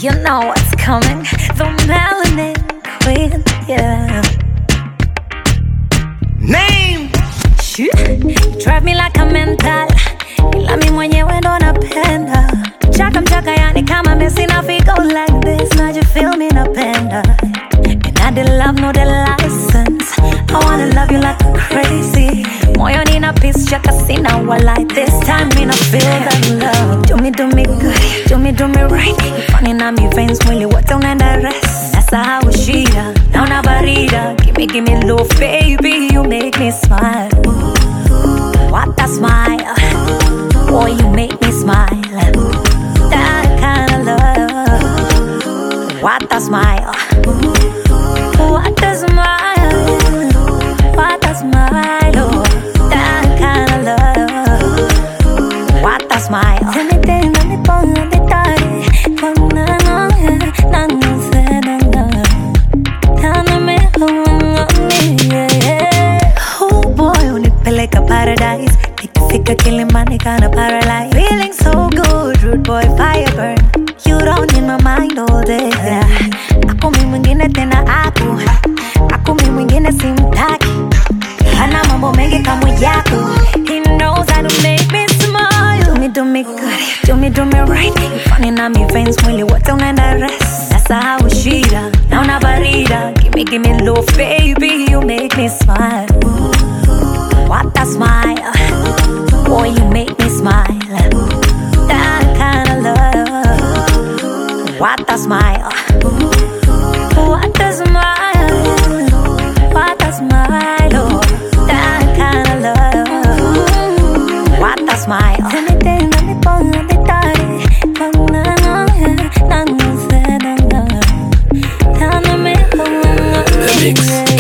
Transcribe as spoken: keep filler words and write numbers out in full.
You know what's coming, the melanin queen, yeah. Name. Shoo. Drive me like a mental, ila mi mwenyewe ndo napenda. Chaka mchaka yani kama Messi na figo like this. Now you feel me napenda. And I did love, no the license. I wanna love you like crazy. Moyo nina peace, chaka sina walai. This time me no feel that love. Do me, do me good, do me, do me right. Funny na mi veins, mwili wote unaenda rest. Nasahau shida, naona barida. Gimme, gimme love, baby, you make me smile. What a smile, boy, you make me smile. That kind of love. What a smile. What a smile. What a smile. Oh, that kind of love. What a smile. Anything that me pon on the tare. Kona na na na se na na. Kana me yeah. Oh boy, unipeleka paradise. Nikifika Kilimani kana paralyzed. Feeling so good, rude boy, fire burn. You don't need my mind all day, yeah. Ako mi mwingine tena ako. Ako mi mwingine simtaki. Hana mambo mengi kama yako. He knows how to make me smile. Do me, do me good, do me, do me right. Funny na mi veins, mwili wote unaenda rest. Nasahau shida, naona barida. Gimme, gimme love, baby, you make me smile. What a smile. Boy, you make me smile. That kind of love. What a smile. What a smile. What a smile. Oh, that kind of love. What a smile. Anything that me pon on the tare. Na na na na na na na na na. The mix.